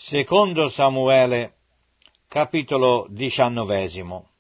Secondo Samuele, capitolo 19.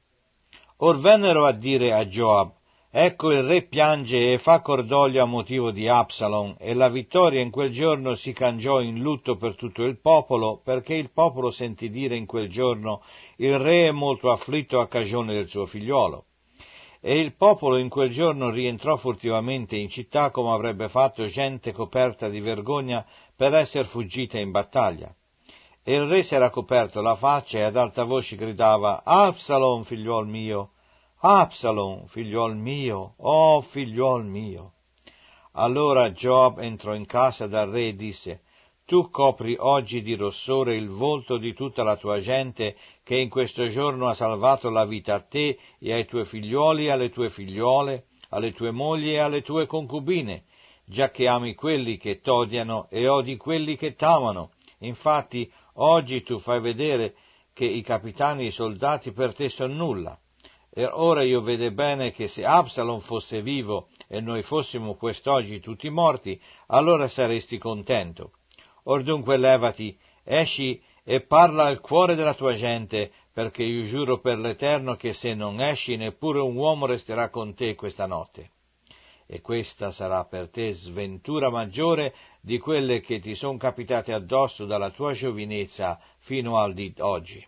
Or vennero a dire a Gioab: ecco il re piange e fa cordoglio a motivo di Absalom, e la vittoria in quel giorno si cangiò in lutto per tutto il popolo, perché il popolo sentì dire in quel giorno: il re è molto afflitto a cagione del suo figliuolo. E il popolo in quel giorno rientrò furtivamente in città, come avrebbe fatto gente coperta di vergogna per essere fuggita in battaglia. E il re s'era coperto la faccia e ad alta voce gridava: Absalom, figliuol mio! Absalom, figliuol mio! Oh, figliuol mio! Allora Gioab entrò in casa dal re e disse: tu copri oggi di rossore il volto di tutta la tua gente, che in questo giorno ha salvato la vita a te e ai tuoi figliuoli e alle tue figliuole, alle tue mogli e alle tue concubine, giacché ami quelli che t'odiano e odi quelli che t'amano. Infatti oggi tu fai vedere che i capitani e i soldati per te sono nulla. E ora io vedo bene che se Absalom fosse vivo e noi fossimo quest'oggi tutti morti, allora saresti contento. Or dunque levati, esci e parla al cuore della tua gente, perché io giuro per l'Eterno che se non esci neppure un uomo resterà con te questa notte. E questa sarà per te sventura maggiore di quelle che ti sono capitate addosso dalla tua giovinezza fino al di oggi.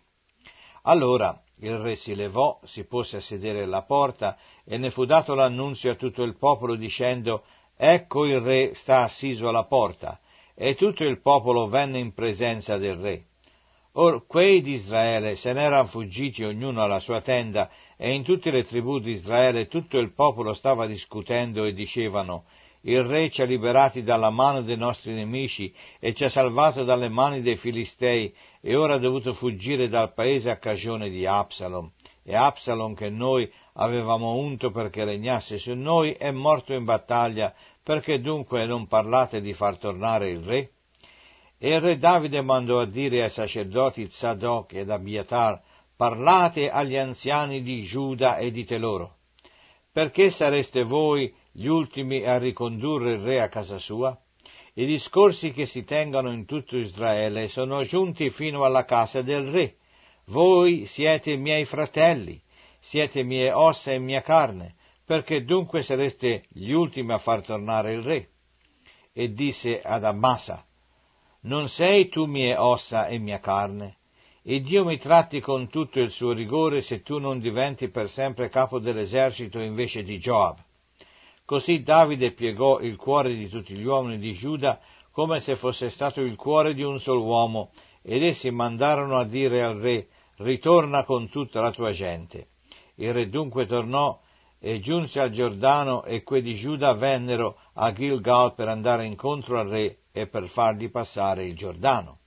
Allora il re si levò, si pose a sedere alla porta, e ne fu dato l'annunzio a tutto il popolo dicendo: ecco il re sta assiso alla porta. E tutto il popolo venne in presenza del re. Or quei di Israele se n'erano fuggiti ognuno alla sua tenda, e in tutte le tribù di Israele tutto il popolo stava discutendo e dicevano: il re ci ha liberati dalla mano dei nostri nemici e ci ha salvato dalle mani dei Filistei, e ora ha dovuto fuggire dal paese a cagione di Absalom. E Absalom, che noi avevamo unto perché regnasse su noi, è morto in battaglia. Perché dunque non parlate di far tornare il re? E il re Davide mandò a dire ai sacerdoti Zadok ed Abiatar: parlate agli anziani di Giuda e dite loro: perché sareste voi gli ultimi a ricondurre il re a casa sua? I discorsi che si tengono in tutto Israele sono giunti fino alla casa del re. Voi siete miei fratelli, siete mie ossa e mia carne. Perché dunque sareste gli ultimi a far tornare il re? E disse ad Ammasa: non sei tu mie ossa e mia carne? E Dio mi tratti con tutto il suo rigore se tu non diventi per sempre capo dell'esercito invece di Gioab. Così Davide piegò il cuore di tutti gli uomini di Giuda come se fosse stato il cuore di un solo uomo, ed essi mandarono a dire al re: ritorna con tutta la tua gente. Il re dunque tornò e giunse al Giordano, e quei di Giuda vennero a Gilgal per andare incontro al re e per fargli passare il Giordano.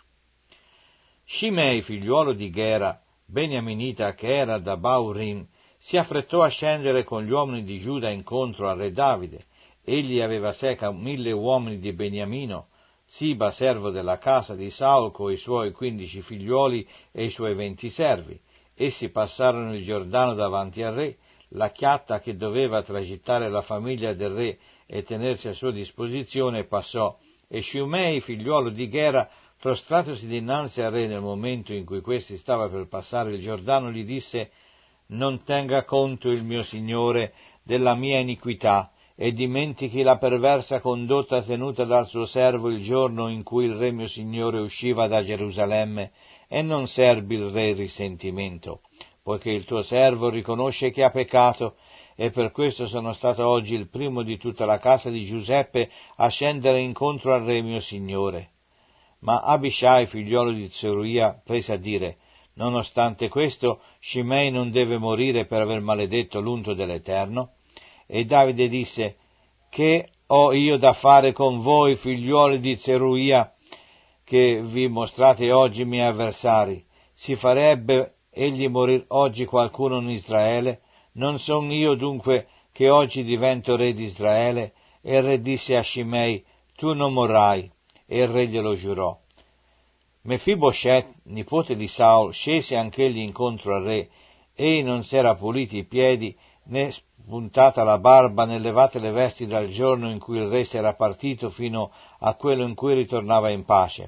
Shimei, figliuolo di Gera, beniaminita, che era da Baurim, si affrettò a scendere con gli uomini di Giuda incontro al re Davide. Egli aveva seca 1000 uomini di Beniamino, Siba, servo della casa di Saul, coi suoi 15 figliuoli e i suoi 20 servi. Essi passarono il Giordano davanti al re. La chiatta che doveva tragittare la famiglia del re e tenersi a sua disposizione passò, e Shimei, figliuolo di Gera, prostratosi dinanzi al re nel momento in cui questi stava per passare il Giordano, gli disse: non tenga conto il mio signore della mia iniquità, e dimentichi la perversa condotta tenuta dal suo servo il giorno in cui il re mio signore usciva da Gerusalemme, e non serbi il re risentimento, poiché il tuo servo riconosce che ha peccato, e per questo sono stato oggi il primo di tutta la casa di Giuseppe a scendere incontro al re mio signore. Ma Abishai, figliolo di Zeruia, prese a dire: nonostante questo, Shimei non deve morire per aver maledetto l'unto dell'Eterno. E Davide disse: che ho io da fare con voi, figliuoli di Zeruia, che vi mostrate oggi miei avversari? Si farebbe egli morir oggi qualcuno in Israele? Non son io dunque che oggi divento re di Israele? E il re disse a Shimei: tu non morrai. E il re glielo giurò. Mefiboshet, nipote di Saul, scese anch'egli incontro al re. Egli non s'era puliti i piedi, né spuntata la barba, né levate le vesti dal giorno in cui il re s'era partito fino a quello in cui ritornava in pace.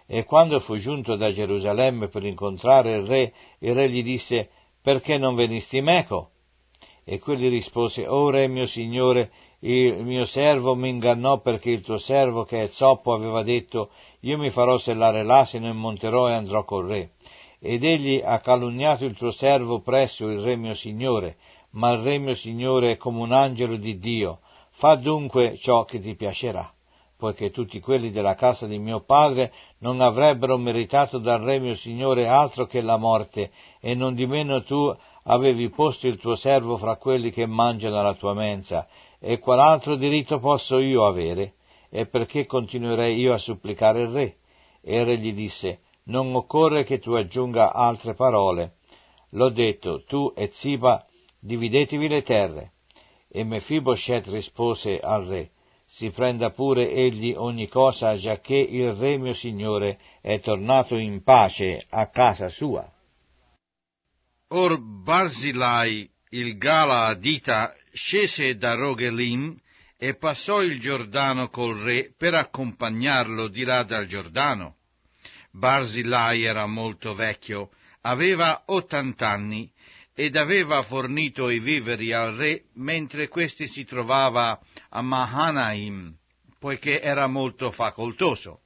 E quando fu giunto da Gerusalemme per incontrare il re gli disse: perché non venisti meco? E quegli rispose: o re mio signore, il mio servo mi ingannò, perché il tuo servo che è zoppo aveva detto: io mi farò sellare l'asino e monterò e andrò col re. Ed egli ha calunniato il tuo servo presso il re mio signore, ma il re mio signore è come un angelo di Dio. Fa dunque ciò che ti piacerà, poiché tutti quelli della casa di mio padre non avrebbero meritato dal re mio signore altro che la morte, e nondimeno tu avevi posto il tuo servo fra quelli che mangiano alla tua mensa, e qual altro diritto posso io avere? E perché continuerei io a supplicare il re? E il re gli disse: non occorre che tu aggiunga altre parole. L'ho detto, tu e Ziba dividetevi le terre. E Mefiboscet rispose al re: si prenda pure egli ogni cosa, giacché il re mio signore è tornato in pace a casa sua. Or Barzillai, il Galaadita, scese da Rogelim e passò il Giordano col re per accompagnarlo di là dal Giordano. Barzillai era molto vecchio, aveva 80 anni, ed aveva fornito i viveri al re mentre questi si trovava a Mahanaim, poiché era molto facoltoso.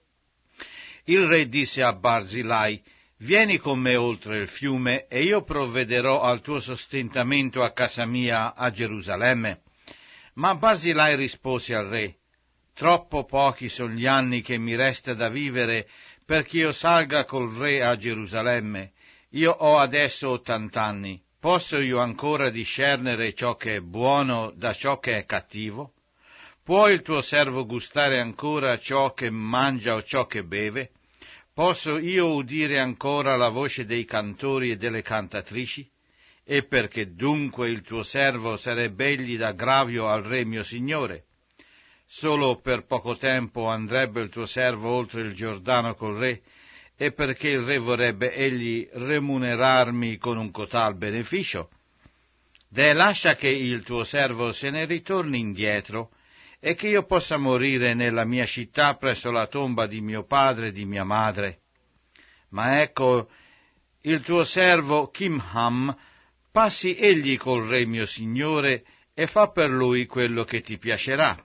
Il re disse a Barzillai: vieni con me oltre il fiume, e io provvederò al tuo sostentamento a casa mia a Gerusalemme. Ma Barzillai rispose al re: troppo pochi sono gli anni che mi resta da vivere perché io salga col re a Gerusalemme. Io ho adesso 80 anni. Posso io ancora discernere ciò che è buono da ciò che è cattivo? Può il tuo servo gustare ancora ciò che mangia o ciò che beve? Posso io udire ancora la voce dei cantori e delle cantatrici? E perché dunque il tuo servo sarebbe egli d'aggravio al re mio signore? Solo per poco tempo andrebbe il tuo servo oltre il Giordano col re, e perché il re vorrebbe egli remunerarmi con un cotal beneficio? Lascia che il tuo servo se ne ritorni indietro, e che io possa morire nella mia città presso la tomba di mio padre e di mia madre. Ma ecco, il tuo servo Kimham passi egli col re mio signore e fa per lui quello che ti piacerà.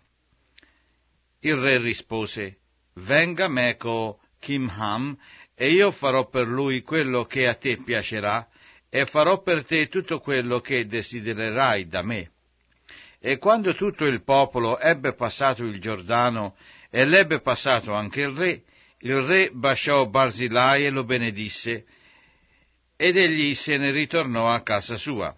Il re rispose: venga meco Kimham, e io farò per lui quello che a te piacerà, e farò per te tutto quello che desidererai da me. E quando tutto il popolo ebbe passato il Giordano, e l'ebbe passato anche il re basciò Barzillai e lo benedisse, ed egli se ne ritornò a casa sua.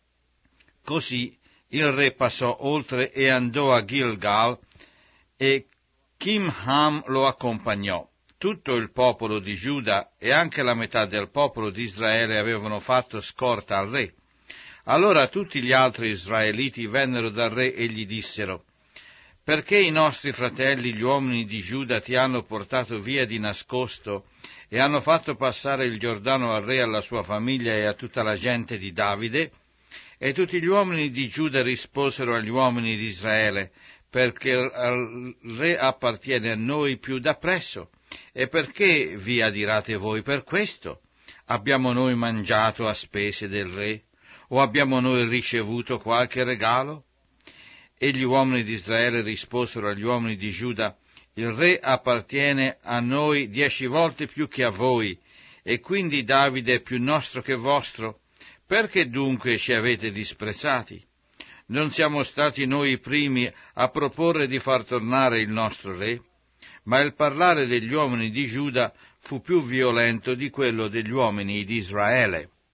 Così il re passò oltre e andò a Gilgal, e Kimham lo accompagnò. Tutto il popolo di Giuda e anche la metà del popolo di Israele avevano fatto scorta al re. Allora tutti gli altri israeliti vennero dal re e gli dissero: perché i nostri fratelli, gli uomini di Giuda, ti hanno portato via di nascosto e hanno fatto passare il Giordano al re e alla sua famiglia e a tutta la gente di Davide? E tutti gli uomini di Giuda risposero agli uomini di Israele: perché il re appartiene a noi più da presso. E perché vi adirate voi per questo? Abbiamo noi mangiato a spese del re? O abbiamo noi ricevuto qualche regalo? E gli uomini di Israele risposero agli uomini di Giuda: il re appartiene a noi 10 volte più che a voi, e quindi Davide è più nostro che vostro. Perché dunque ci avete disprezzati? Non siamo stati noi i primi a proporre di far tornare il nostro re? Ma il parlare degli uomini di Giuda fu più violento di quello degli uomini di Israele.